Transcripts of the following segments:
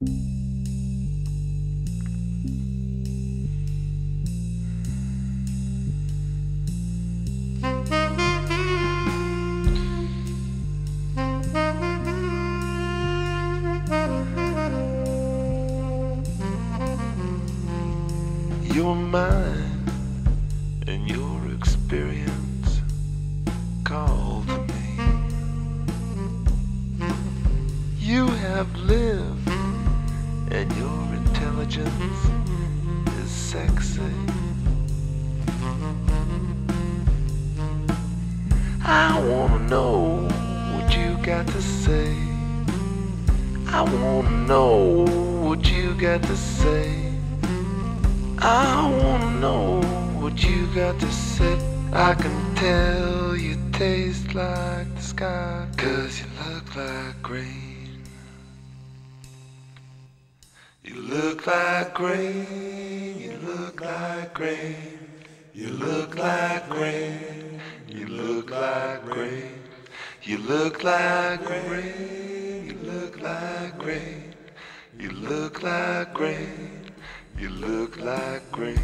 Your mind and your experience call to me. You have lived and your intelligence is sexy. I wanna know what you got to say. I wanna know what you got to say. I wanna know what you got to say. I can tell you taste like the sky, 'cause you look like rain. You look like rain, you look like rain. You look like rain, you look like rain. You look like rain, you look like rain. You look like rain. You look like rain.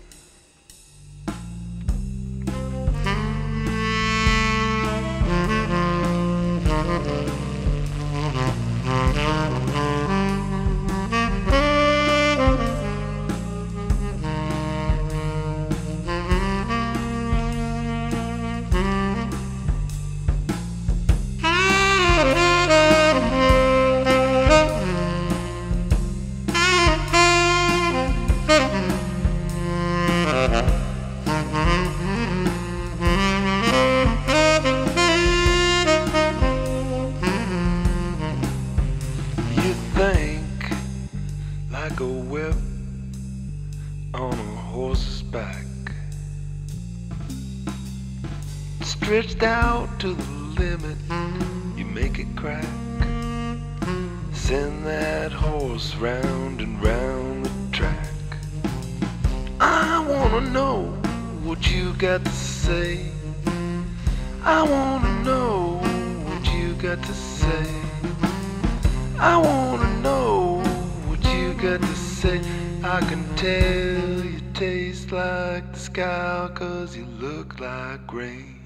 You think like a whip on a horse's back, stretched out to the limit, you make it crack. Send that horse round and round the track. I wanna know what you got to say. I wanna know what you got to say. I wanna know what you got to say. I can tell you taste like the sky, 'cause you look like rain.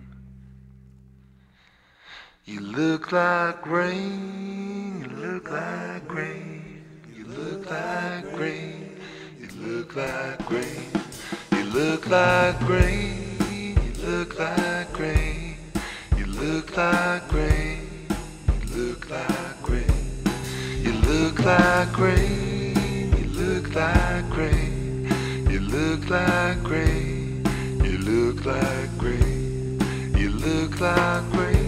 You look like rain, you look like rain. You look like rain, you look like rain. You look like rain, you look like rain. You look like rain, you look like rain. You look like rain, you look like rain. You look like rain, you look like rain. You look like rain.